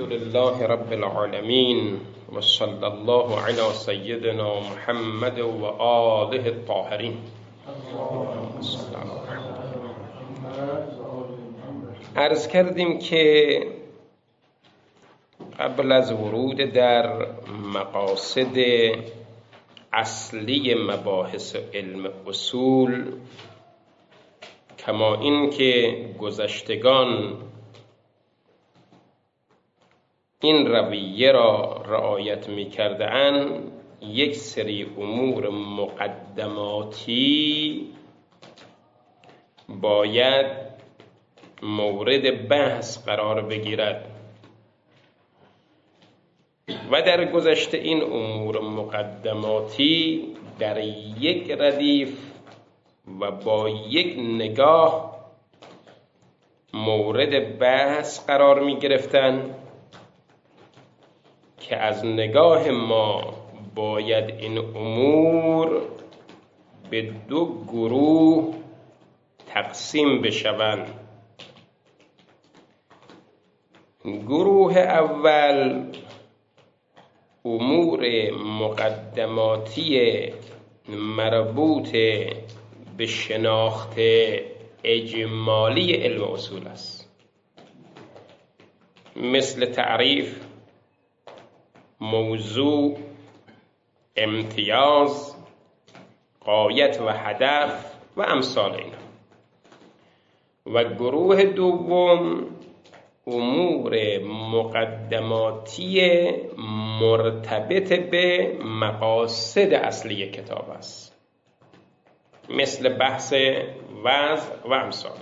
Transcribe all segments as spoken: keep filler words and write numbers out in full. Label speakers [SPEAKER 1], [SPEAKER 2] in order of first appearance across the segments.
[SPEAKER 1] لله رب العالمين وصلى الله على سيدنا محمد و آله الطاهرین. عرض کردیم که قبل از ورود در مقاصد اصلی مباحث علم اصول، کما این که گذشتگان این رویه را رعایت می کرده اند، یک سری امور مقدماتی باید مورد بحث قرار بگیرد و در گذشته این امور مقدماتی در یک ردیف و با یک نگاه مورد بحث قرار می گرفتن که از نگاه ما باید این امور به دو گروه تقسیم بشوند. گروه اول امور مقدماتی مربوط به شناخت اجمالی علم اصول است، مثل تعریف، موضوع، امتیاز، غایت و هدف و امثال اینا. و گروه دوم امور مقدماتی مرتبط به مقاصد اصلی کتاب است، مثل بحث وضع و امثاله.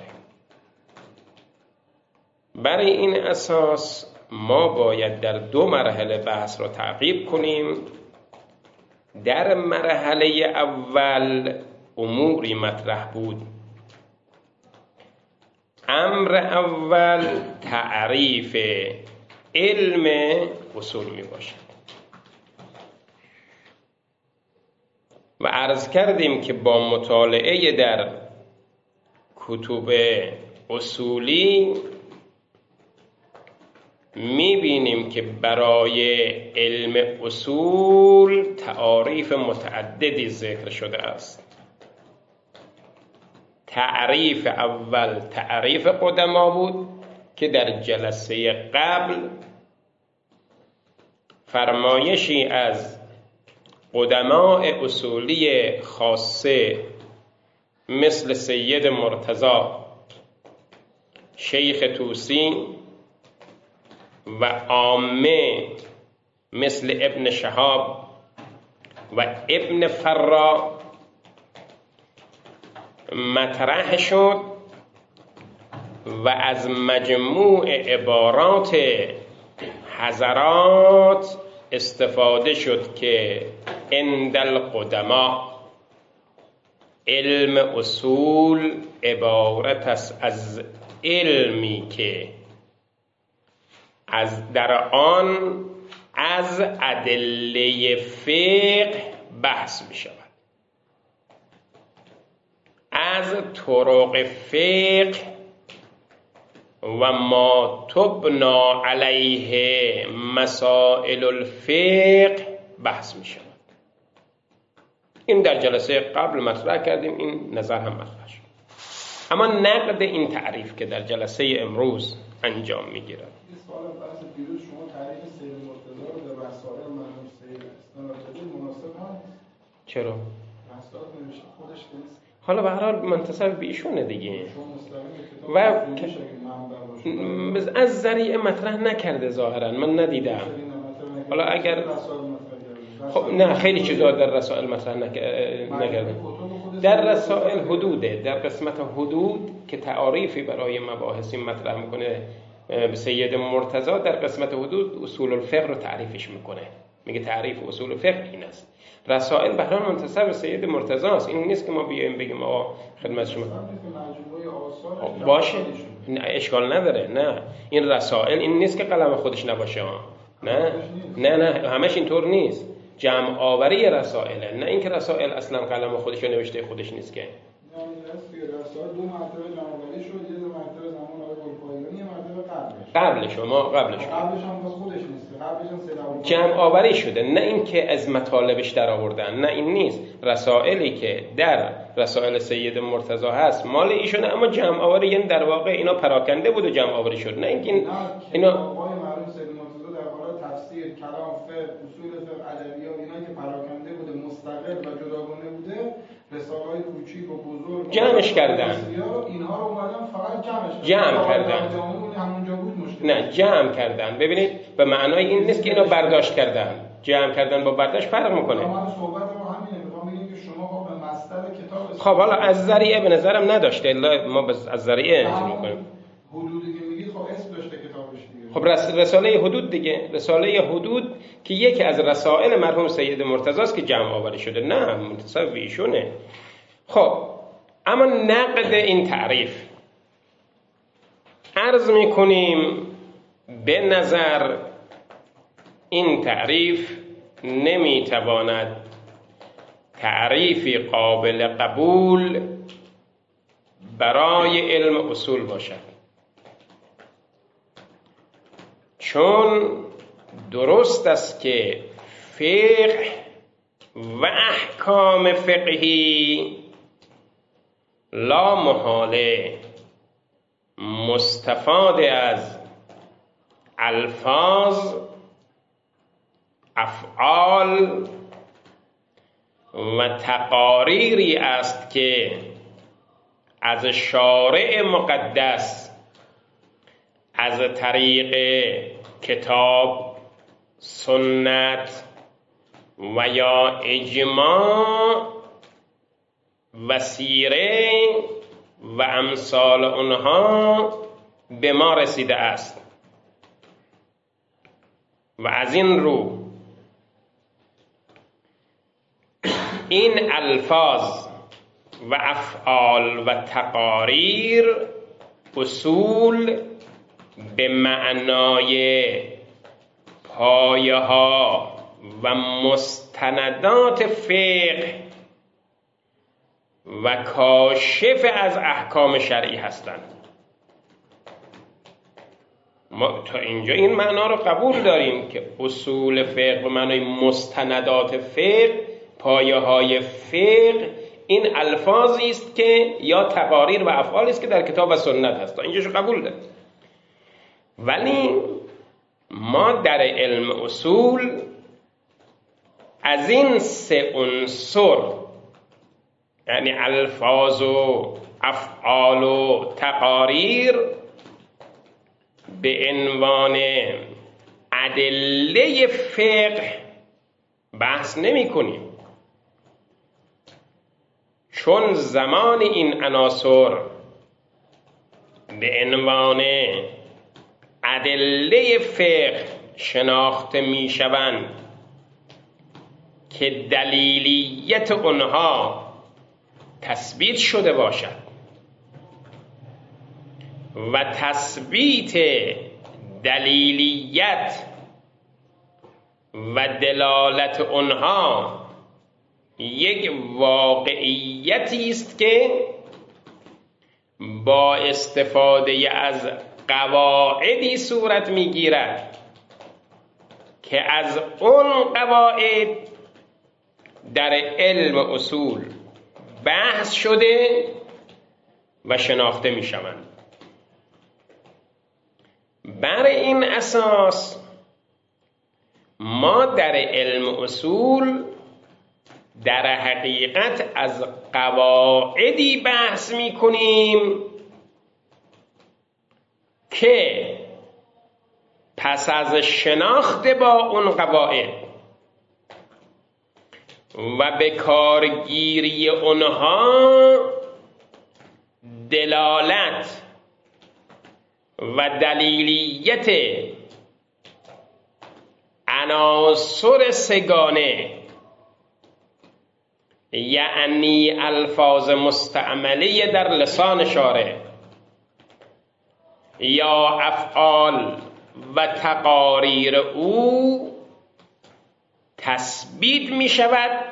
[SPEAKER 1] برای این اساس ما باید در دو مرحله بحث را تعقیب کنیم. در مرحله اول اموری مطرح بود. امر اول تعریف علم اصول می باشد و عرض کردیم که با مطالعه در کتب اصولی می بینیم که برای علم اصول تعاریف متعددی ذکر شده است. تعریف اول تعریف قدما بود که در جلسه قبل فرمایشی از قدماء اصولی خاصه مثل سید مرتضی، شیخ طوسی و عامه مثل ابن شهاب و ابن فرا مطرح شد و از مجموع عبارات حضرات استفاده شد که عند القدما علم اصول عبارت است از علمی که از در آن از ادله فقه بحث می شود، از طرق فقه و ما تبنا علیه مسائل الفقه بحث می شود. این در جلسه قبل مطرح کردیم، این نظر هم مطرح شد. اما نقد این تعریف که در جلسه امروز انجام می گیرد.
[SPEAKER 2] سوال بحث دیروز شما تعریف سید مرتضی رو در رسائل مرحوم سید اسلام مناسب هست؟
[SPEAKER 1] چرا؟
[SPEAKER 2] رسائل نوشته خودش نیست.
[SPEAKER 1] حالا به هر حال منتسب به ایشونه دیگه و از ذریعه مطرح نکرده ظاهرا، من ندیدم. حالا اگر خب نه خیلی چیزا در رسائل مطرح نکرده. در رسائل حدوده، در قسمت حدود که تعاریفی برای مباحثی مطرح میکنه به سید مرتضی، در قسمت حدود اصول الفقه رو تعریفش میکنه، میگه تعریف اصول الفقه این است. رسائل بهرام منتسب به سید مرتضی است. این نیست که ما بیایم بگیم آقا خدمت شما باشه، نه اشکال نداره. نه این رسائل این نیست که قلم خودش نباشه. نه نه نه همش اینطور نیست. جمع آوری رسائله، نه اینکه رسائل اصلا قلم خودش رو نوشته خودش نیست که.
[SPEAKER 2] نه رسائل دو مرتبه جمع آوری شد، یه دو مرتبه زمان آقای گلپایگانی، یه مرتبه قبلش.
[SPEAKER 1] قبل شما قبل شما
[SPEAKER 2] قبلش هم باز خودش نیست، قبلش هم سلام
[SPEAKER 1] جمع آوری شده، نه این که از مطالبش در آوردن، نه این نیست. رسائلی که در رسائل سید مرتضی هست مال ایشونه، اما جمع آوری یعنی در واقع اینا پراکنده بود و جمع آوری شد، نه اینکه این اینا
[SPEAKER 2] آقای معروف سید مرتضی در حال تفسیر، کلام، فقه، اصول فقه، ادبیات، اینا که پراکنده بوده، مستقل و جداگانه بوده، رساله‌های کوچیک و بزرگ
[SPEAKER 1] جمعش کردن،
[SPEAKER 2] اینها رو اومدن فقط جمعش
[SPEAKER 1] جمع کردن.
[SPEAKER 2] همونجا بود مشکل.
[SPEAKER 1] نه جمع کردن. ببینید به معنای این نیست که اینا برداشت کردن. جمع کردن با برداشت فرق میکنه.
[SPEAKER 2] ما صحبت ما همینه، میخوام بگم که شما خب به مصدر کتاب
[SPEAKER 1] خب حالا از ذریعه به نظرم نداشته، الا ما از ذریعه چی میکنیم؟
[SPEAKER 2] حدودی که میگید خب اسم داشته کتابش دیگه.
[SPEAKER 1] خب رس... رساله حدود دیگه، رساله حدود که یکی از رسائل مرحوم سید مرتضی است که جمع آوری شده، نه منتسب به ایشونه. خب اما نقد این تعریف عرض میکنیم به نظر این تعریف نمیتواند تعریفی قابل قبول برای علم اصول باشد، چون درست است که فقه و احکام فقهی لا محاله مستفاد از الفاظ، افعال و تقاریری است که از شارع مقدس از طریق کتاب، سنت و یا اجماع و سیره و امثال اونها به ما رسیده است و از این رو این الفاظ و افعال و تقاریر اصول به معنای پایه ها و مستندات فقه و کاشف از احکام شرعی هستند. ما تا اینجا این معنا رو قبول داریم که اصول فقه به معنای مستندات فقه، پایه های فقه، این الفاظی است که یا تقاریر و افعالی است که در کتاب و سنت هست. تا اینجاشو قبول داریم. ولی ما در علم اصول از این سه عنصر، یعنی الفاظ و افعال و تقاریر، به عنوان ادله فقه بحث نمی کنیم، چون زمان این عناصر به عنوان ادله فقه شناخته می شوند که دلیلیت آنها تثبیت شده باشد و تثبیت دلیلیت و دلالت آنها یک واقعیتی است که با استفاده از قواعدی صورت میگیرد که از اون قواعد در علم اصول بحث شده و شناخته می شوند. بر این اساس ما در علم اصول در حقیقت از قواعدی بحث می کنیم که پس از شناخت با اون قواعد و به کارگیری اونها دلالت و دلیلیت عناصر سگانه، یعنی الفاظ مستعمله در لسان شارع یا افعال و تقاریر او تثبیت می شود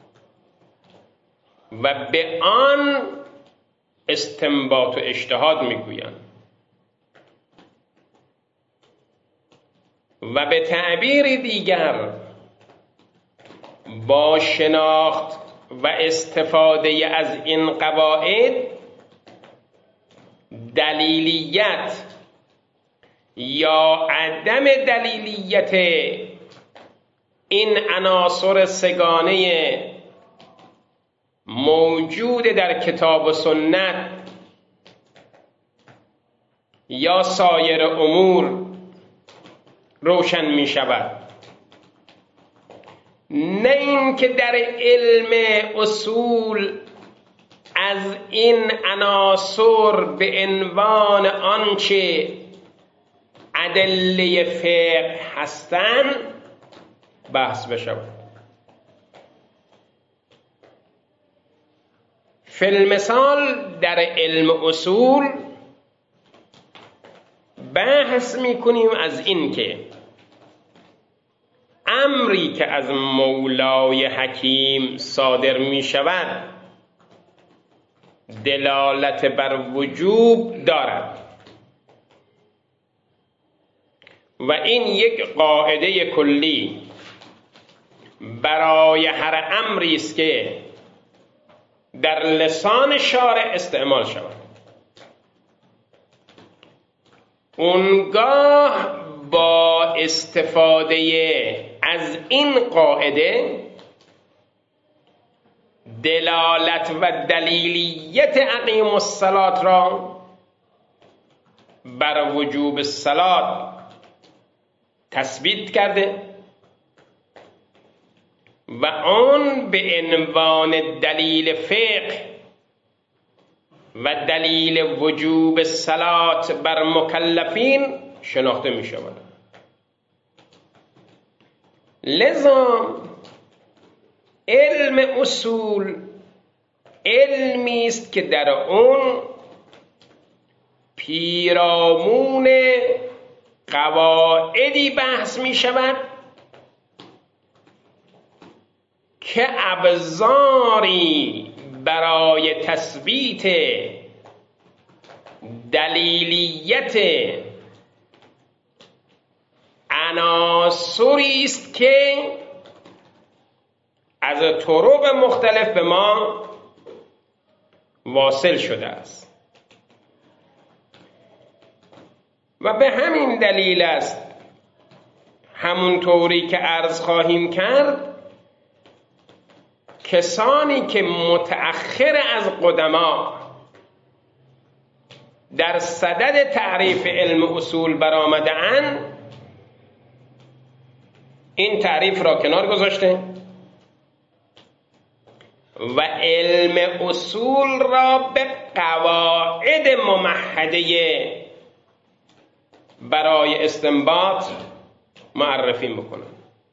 [SPEAKER 1] و به آن استنباط و اجتهاد می گویند. و به تعبیر دیگر با شناخت و استفاده از این قواعد دلیلیت یا عدم دلیلیت این عناصر سگانه موجود در کتاب و سنت یا سایر امور روشن می شود. نه این که در علم اصول از این عناصر به عنوان آنچه ادله فقه هستند بحث بشود. فی المثال در علم اصول بحث میکنیم از این که امری که از مولای حکیم صادر می شود دلالت بر وجوب دارد و این یک قاعده کلی برای هر امری است که در لسان شارع استعمال شود. اونگاه با استفاده از این قاعده دلالت و دلیلیت اقیم الصلاة را بر وجوب الصلاة تثبیت کرده و آن به عنوان دلیل فقه و دلیل وجوب الصلاة بر مکلفین شناخته می شود. لذا علم اصول علمی است که در اون پیرامون قواعدی بحث می شود که ابزاری برای تثبیت دلیلیت عناصری است که از طرق مختلف به ما واصل شده است و به همین دلیل است همونطوری که عرض خواهیم کرد کسانی که متأخر از قدما در صدد تعریف علم اصول برآمده‌اند این تعریف را کنار گذاشته و علم اصول را به قواعد ممهده برای استنباط معرفی میکنن.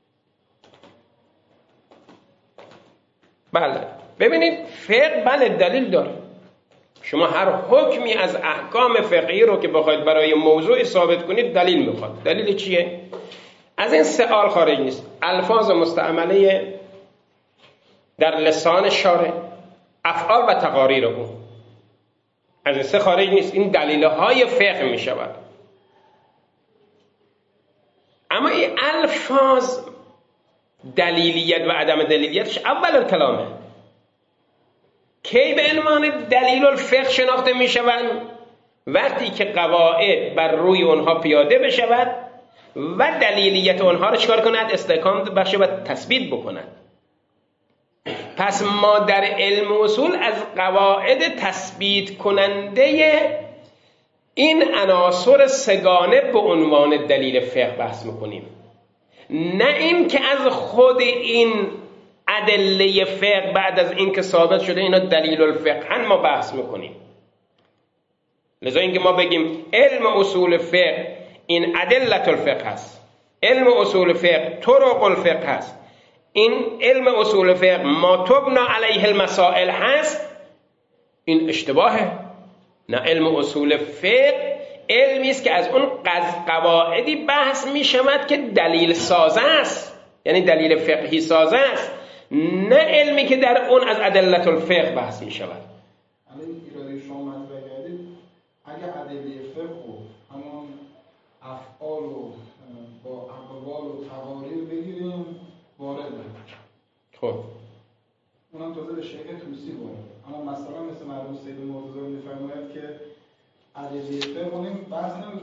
[SPEAKER 1] بله ببینید فقه بله دلیل داره. شما هر حکمی از احکام فقهی رو که بخواید برای موضوع ثابت کنید دلیل میخواد. دلیل چیه؟ از این سؤال خارج نیست. الفاظ مستعمله در لسان شارع، افعال و تقاریر او، از این سه خارج نیست. این دلیل های فقه می شود. اما این الفاظ دلیلیت و عدم دلیلیتش اول کلامه. کی به عنوان دلیل الفقه شناخته می شوند؟ وقتی که قواعد بر روی اونها پیاده بشود و دلیلیت اونها رو چکار کند؟ استحکام بخشه و تثبیت بکند. پس ما در علم اصول از قواعد تثبیت کننده این عناصر سگانه به عنوان دلیل فقه بحث میکنیم، نه این که از خود این ادله فقه بعد از این که ثابت شده اینا دلیل الفقه ما بحث میکنیم. لذا اینکه ما بگیم علم اصول فقه این ادلت الفقه هست، علم اصول فقه طرق الفقه هست، این علم اصول فقه ما تبنا علیه المسائل هست، این اشتباهه. نه، علم اصول فقه علمی است که از اون قواعدی بحث می شود که دلیل سازه است، یعنی دلیل فقهی سازه است، نه علمی که در اون از ادلت الفقه بحث می شود.
[SPEAKER 2] الان ایرادی شما مطرح کردید اگه ادله فقه و همون افعال و با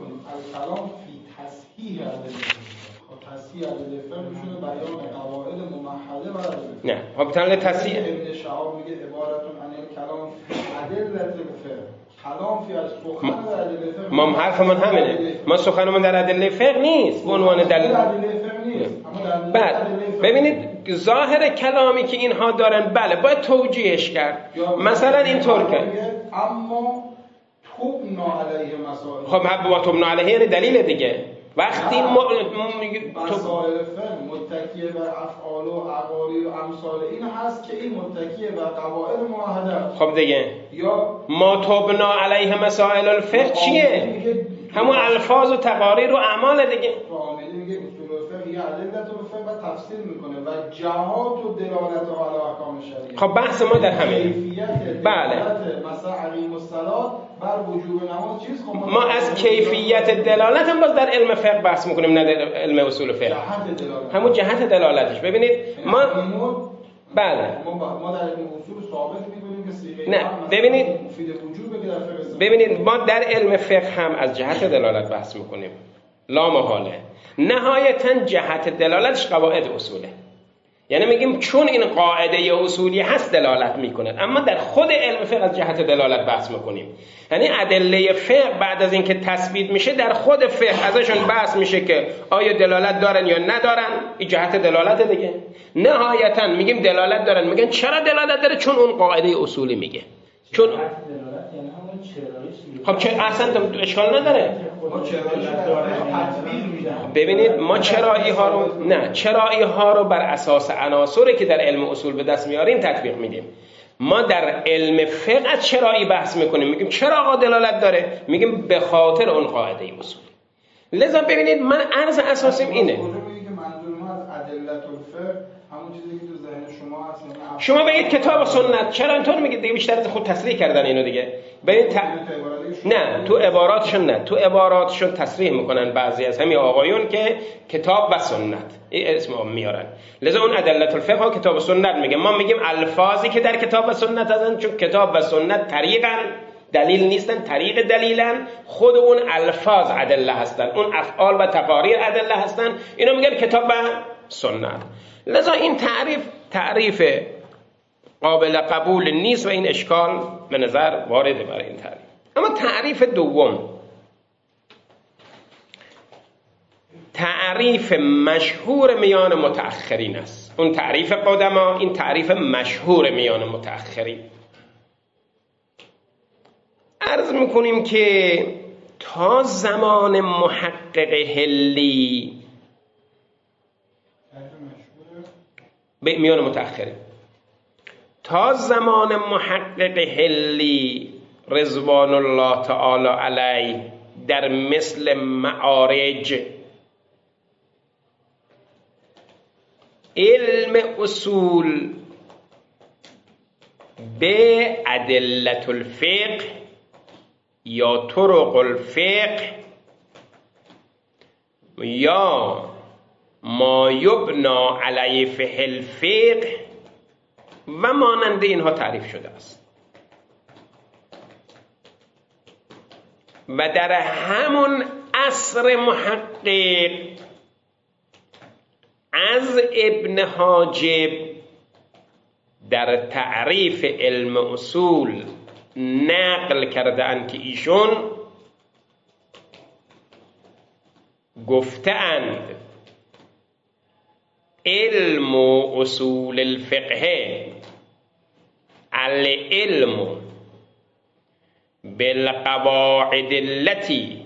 [SPEAKER 2] میکنیم الکلام فی تصحیح ادله فقه. تصحیح ادله فقه میشه بیان قواعد ممهده و ادله.
[SPEAKER 1] نه خب تنل تصحیح
[SPEAKER 2] ابن شهاب میگه عبارتون عن الکلام فی ادله فقه. کلام فی از سخن و ادله فقه.
[SPEAKER 1] ما حرفمون همینه. ما سخنمون در ادله فقه نیست به عنوان دلیل. بعد ببینید ظاهر کلامی که اینها دارن بله باید توجیهش کرد. مثلا اینطور که
[SPEAKER 2] اما تبنا علیه مسائل.
[SPEAKER 1] خب ما تبنا علیه یعنی دلیل دیگه. وقتی ما
[SPEAKER 2] مسائل فقه متکی بر افعال و عقالی و امثال این هست که این متکی بر قواعد موحده.
[SPEAKER 1] خب دیگه
[SPEAKER 2] یا
[SPEAKER 1] ما تبنا علیه مسائل الفقه چیه؟ همون الفاظ و تقاریر و اعمال دیگه.
[SPEAKER 2] فامیلی میگه اصول الفقه یه علت الفقه و تفسیر میکنه و جهات و دلالت و علی احکام شریعه.
[SPEAKER 1] خب بحث ما در همین.
[SPEAKER 2] کیفیت
[SPEAKER 1] بله.
[SPEAKER 2] مثلا عقیم الصلات بر وجوب نماز چیز خب
[SPEAKER 1] ما از کیفیت دلالت هم باز در علم فقه بحث میکنیم نه در علم اصول فقه.
[SPEAKER 2] جهت دلالت.
[SPEAKER 1] همون جهت دلالتش. ببینید ما بله
[SPEAKER 2] ما در علم اصول ثابت می‌کنیم که صیغه
[SPEAKER 1] نه ببینید
[SPEAKER 2] مفید وجوبه که در فقه.
[SPEAKER 1] ببینید ما در علم فقه هم از جهت دلالت بحث میکنیم لا محاله. نهایتا جهت دلالتش قواعد اصوله. یعنی میگیم چون این قاعده اصولی هست دلالت میکنه، اما در خود علم فقه از جهت دلالت بحث میکنیم. یعنی ادله فقه بعد از اینکه تثبیت میشه در خود فقه ازشون بحث میشه که آیا دلالت دارن یا ندارن. این جهت دلالت دیگه. نهایتا میگیم دلالت دارن، میگن چرا دلالت داره؟ چون اون قاعده اصولی میگه. چون خب چه اصلا تو اشکال نداره. ببینید ما چرایی ها رو نه چرایی ها رو بر اساس عناصری که در علم اصول به دست میاریم تطبیق میدیم. ما در علم فقه از چرایی بحث میکنیم، میگیم چرا آقا دلالت داره؟ میگیم به خاطر اون قاعده اصول. لذا ببینید من عرض اساسیم اینه.
[SPEAKER 2] همون چیزی که تو ذهن شما هست.
[SPEAKER 1] شما بگید کتاب و سنت. چرا اینطور میگید؟ دیگه بیشتر خود تصریح کردن اینو دیگه. ببین ت... نه تو عباراتشون نه تو عباراتشون تصریح میکنن بعضی از همین آقایون که کتاب و سنت این اسم میارن. لذا اون ادله الفقه و کتاب و سنت میگه. ما میگیم الفاظی که در کتاب و سنت هستن، چون کتاب و سنت طریقاً دلیل نیستن، طریق دلیلن. خود اون الفاظ ادله هستن، اون افعال و تقاریر ادله هستن. اینو میگن کتاب و سنت. لذا این تعریف تعریف قابل قبول نیست و این اشکال به نظر وارده برای این تعریف. اما تعریف دوم، تعریف مشهور میان متأخرین است. اون تعریف قدما، این تعریف مشهور میان متأخرین. عرض میکنیم که تا زمان محقق حلی میان متأخرین تا زمان محقق حلی رضوان الله تعالی علیه در مثل معارج علم اصول به ادله الفقه یا طرق الفقه یا ما یبنا علیه فقه الفقه و مانند اینها تعریف شده است. و در همون عصر محقق از ابن حاجب در تعریف علم اصول نقل کرده اند که ایشون گفتند علم و اصول الفقه العلم بالقواعد التي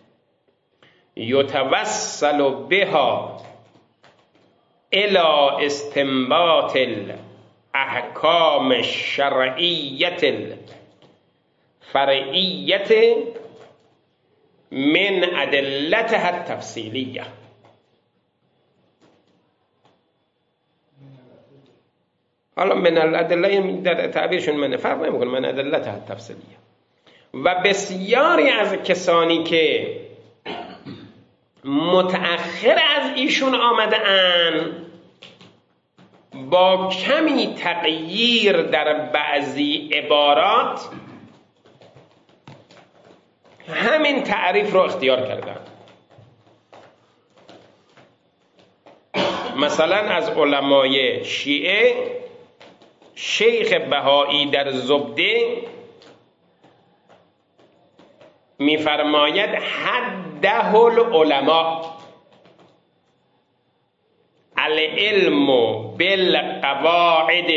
[SPEAKER 1] يتوصل بها الى استنباط الاحکام الشرعیة الفرعیة من ادلتها التفصیلیه. حالا من الادله در تعبیرشون من فرق نمیکنه، من ادلتها التفصیلیه. و بسیاری از کسانی که متأخر از ایشون آمده ان با کمی تغییر در بعضی عبارات همین تعریف رو اختیار کردن. مثلا از علمای شیعه شیخ بهایی در زبده میفرماید حده العلماء العلم بالقواعد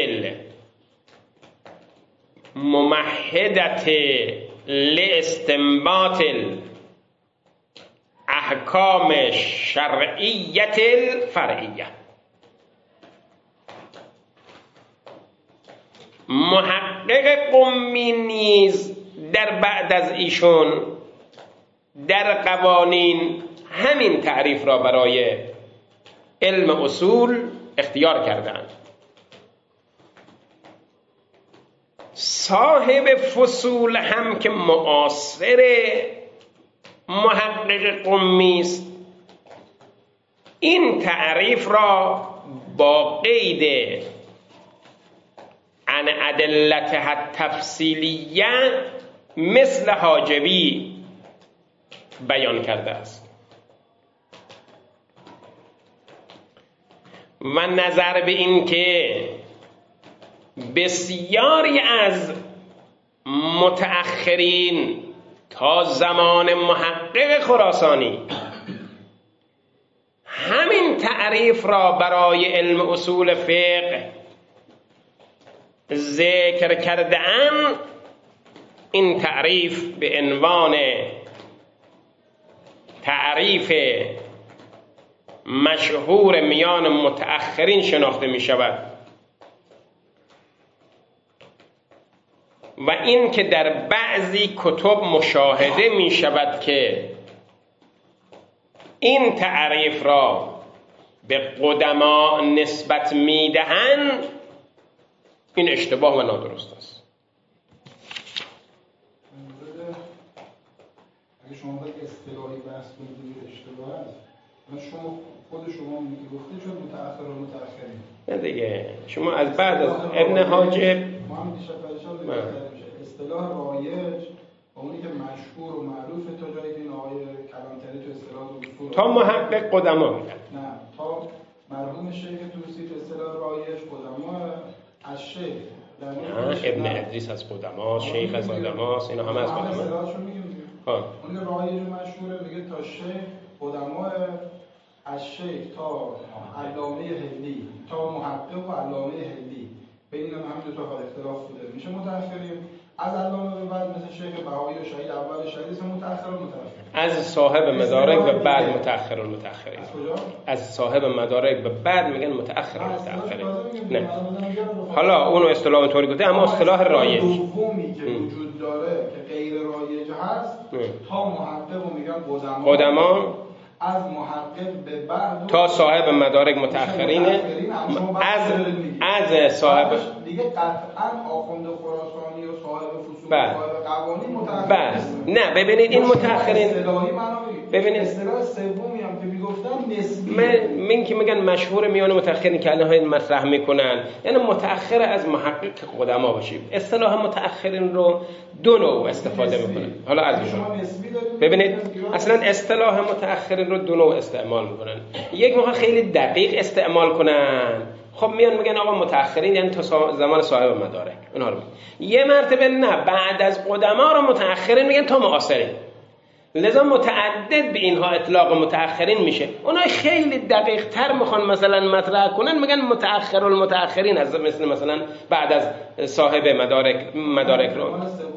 [SPEAKER 1] الممهدة لاستنباط الاحکام الشرعیة الفرعیه. محقق قمی نیز در بعد از ایشون در قوانین همین تعریف را برای علم اصول اختیار کردند. صاحب فصول هم که معاصر محقق قمی است، این تعریف را با قید عن ادلتها التفصیلیه مثل حاجبی بیان کرده است و نظر به این که بسیاری از متأخرین تا زمان محقق خراسانی همین تعریف را برای علم اصول فقه ذکر کرده ام، این تعریف به عنوان تعریف مشهور میان متأخرین شناخته می شود و این که در بعضی کتب مشاهده می شود که این تعریف را به قدما نسبت می دهند، این اشتباه و نادرست است.
[SPEAKER 2] اگه شما باید اصطلاحی بحث کنید اشتباه است، شما خود شما میگی گفته چون متأخر و متأخرین
[SPEAKER 1] نه دیگه، شما از بعد از ابن حاجب
[SPEAKER 2] ما هم دیشب پرشان اصطلاح رایج و اونی که مشهور و معروف تا جایی که این آقای کلانتری تو اصطلاح اصول
[SPEAKER 1] تا محقق قدما میگن،
[SPEAKER 2] نه تا مرحوم شیخ توسی تو اصطلاح رایج قدما از شیخ
[SPEAKER 1] نه ابن ادریس از قدما، شیخ از قدماست، اینا همه از قدما.
[SPEAKER 2] اصطلاحشون میگیم ها اون رایج مشهوره میگه تا شیخ قدما، از شیخ تا علامه هندی تا محقق و علامه هندی، بین هم همین دو تا اختلاف بوده میشه متأخرین. از علامه به بعد مثل شیخ بهایی و شهید اول شهید اسم متأخر و متأخر. از
[SPEAKER 1] صاحب مدارک به بعد متأخر و متأخرین.
[SPEAKER 2] از کجا؟
[SPEAKER 1] از صاحب مدارک به بعد میگن متأخر و متأخرین. نه حالا اونو اصطلاح طوری گفته، اما اصطلاح رایج
[SPEAKER 2] دومی که وجود داره که غیر رایج هست تا محقق میگن قدما،
[SPEAKER 1] قدما
[SPEAKER 2] از محقق به بعد
[SPEAKER 1] تا صاحب مدارک متأخرینه، از از صاحب
[SPEAKER 2] دیگه قطعا آخوند خراسانی و صاحب فصول و صاحب قوانین متأخرین.
[SPEAKER 1] بس نه ببینید این متأخرین
[SPEAKER 2] اصطلاحی معنا ببینید اصطلاح سومی هم که میگفتن نسبی،
[SPEAKER 1] من من که میگن مشهور میان متأخرین که الان مطرح میکنن، یعنی متأخر از محقق قدما باشیم. اصطلاح متأخرین رو دو نوع استفاده میکنن. حالا از ببینید اصلا اصطلاح متأخرین رو دو نوع استعمال میکنن. یک موقع خیلی دقیق استعمال کنن، خب میان میگن آقا متأخرین یعنی تا زمان صاحب مدارک، اونها رو میگن. یه مرتبه نه، بعد از قدما رو متأخرین میگن تا معاصرین، لذا متعدد به اینها اطلاق متأخرین میشه. اونها خیلی دقیق تر میخوان مثلا مطرح کنن، میگن متأخر المتأخرین، از مثل مثلا بعد از صاحب مدارک مدارک رو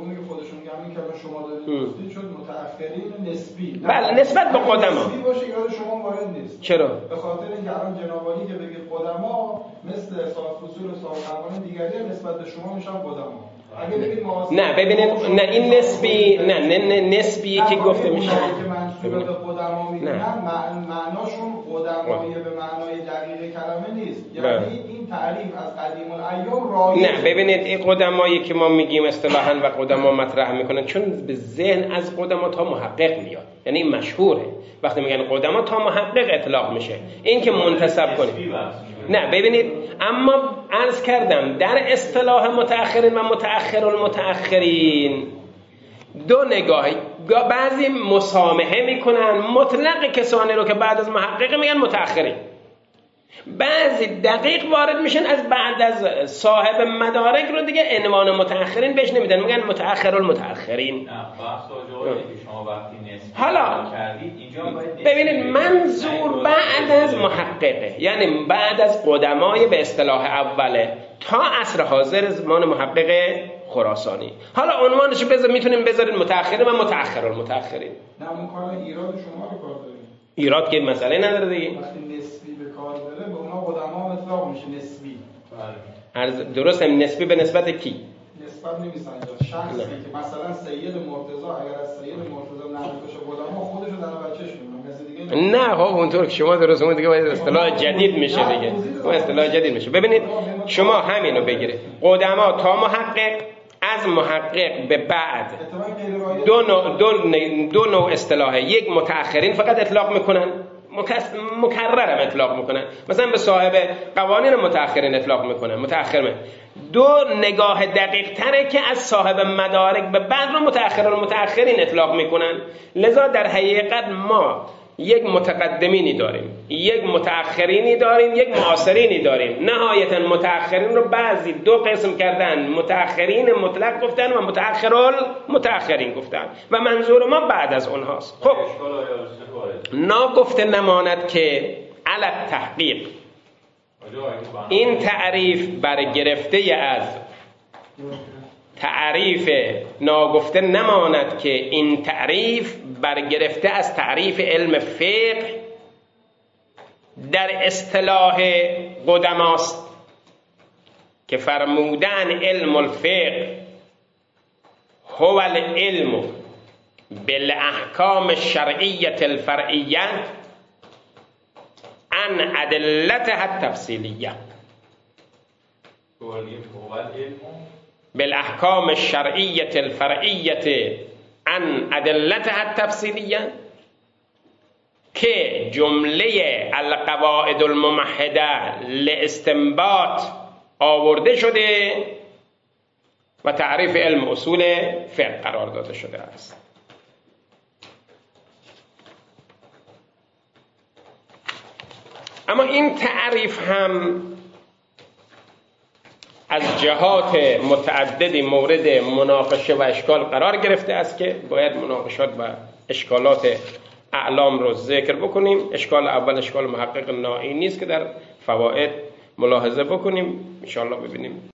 [SPEAKER 2] شما دارید گفتید شد متأخرین نسبی.
[SPEAKER 1] بله نسبت به قدما
[SPEAKER 2] نسبی باشه یاد شما وارد نیست.
[SPEAKER 1] چرا؟
[SPEAKER 2] به خاطر اینکه الان جنابالی که بگید قدما مثل صاحب فصول و صاحب قوانین دیگری نسبت به شما میشن قدما. اگه بگید معاصر
[SPEAKER 1] نه ببینید نه این نسبی نه نه, نه نسبی که گفته میشه
[SPEAKER 2] که منسوب به قدما میگن معناشون قدمایی به معنای دقیق کلمه نیست. یعنی این تعریف از قدیم الایام رایج
[SPEAKER 1] نه. ببینید این قدمایی که ما میگیم اصطلاحاً و قدما مطرح میکنن، چون به ذهن از قدما تا محقق میاد، یعنی این مشهوره. وقتی میگن قدما تا محقق اطلاق میشه، این که منتسب کنیم. نه ببینید، اما عرض کردم در اصطلاح متأخرین و متأخر المتأخرین دو نگاه، بعضی مسامحه میکنن مطلق کسانی رو که بعد از محقق میگن متأخرین، بعضی دقیق وارد میشن از بعد از صاحب مدارک رو دیگه عنوان متأخرین بهش نمیدن، میگن متأخر المتأخرین.
[SPEAKER 3] نه بحث راجعه که شما وقتی نسبی
[SPEAKER 1] حالا
[SPEAKER 3] کردید اینجا باید
[SPEAKER 1] ببینید منظور بعد از محققه، یعنی بعد از قدمای به اصطلاح اوله تا عصر حاضر زمان محقق خراسانی. حالا عنوانش بذار میتونیم بذارید متأخرین و متأخر المتأخرین.
[SPEAKER 2] نه اون کار ایراد شما رو کار داریم.
[SPEAKER 1] ایراد که مسئله نداره دیگه.
[SPEAKER 2] وقتی نسبی به کار بره به اونا قدما اطلاق میشه نسبی.
[SPEAKER 1] عرض درست هم نسبی به نسبت کی؟
[SPEAKER 2] نسبت نمیسن شخصی نه. که مثلا سید مرتضی اگر از سید مرتضی نقل بشه قدما خودشو در بچه‌ش میمونه کسی دیگه
[SPEAKER 1] نه. نه خب اونطور که شما درست اون دیگه باید اصطلاح جدید میشه دیگه. اون اصطلاح جدید میشه. ببینید شما همینو بگیرید. قدما تا محقق، از محقق به بعد دو نوع دو, دو نوع اصطلاحه، یک متأخرین فقط اطلاق میکنن، مکررم اطلاق میکنن، مثلا به صاحب قوانین متأخرین اطلاق میکنن، متأخرین. دو نگاه دقیق تره که از صاحب مدارک به بعد رو متأخر المتأخرین اطلاق میکنن. لذا در حقیقت ما یک متقدمینی داریم، یک متأخرینی داریم، یک معاصرینی داریم. نهایتا متأخرین رو بعضی دو قسم کردن، متأخرین مطلق گفتن و متأخر المتأخرین گفتن و منظور ما بعد از اونهاست. خب ناگفته نماند که علی تحقیق این تعریف برگرفته از تعریف ناگفته نماند که این تعریف برگرفته از تعریف علم فقه در اصطلاح قدماست که فرمودن علم الفقه هو العلم بالاحکام الشرعیه الفرعیه عن ادلتها التفصیلیه. بالاحکام الشرعیه الفرعیه عن ادلتها التفصیلیه، که جمله القواعد الممهده لاستنباط آورده شده و تعریف علم اصول فقه قرار داده شده است. اما این تعریف هم از جهات متعددی مورد مناقشه و اشکال قرار گرفته است که باید مناقشات و اشکالات اعلام رو ذکر بکنیم. اشکال اول اشکال محقق نائی نیست که در فواید ملاحظه بکنیم، ان شاء الله ببینیم.